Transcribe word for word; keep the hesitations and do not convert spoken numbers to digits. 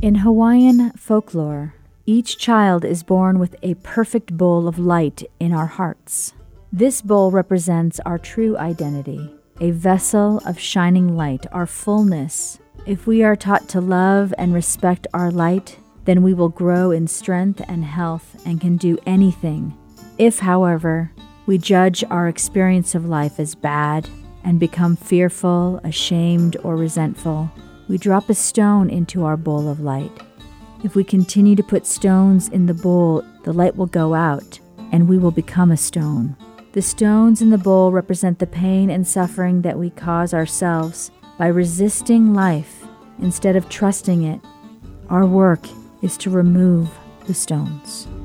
In Hawaiian folklore, each child is born with a perfect bowl of light in our hearts. This bowl represents our true identity, a vessel of shining light, our fullness. If we are taught to love and respect our light, then we will grow in strength and health and can do anything. If, however, we judge our experience of life as bad and become fearful, ashamed, or resentful, we drop a stone into our bowl of light. If we continue to put stones in the bowl, the light will go out and we will become a stone. The stones in the bowl represent the pain and suffering that we cause ourselves by resisting life instead of trusting it. Our work is to remove the stones.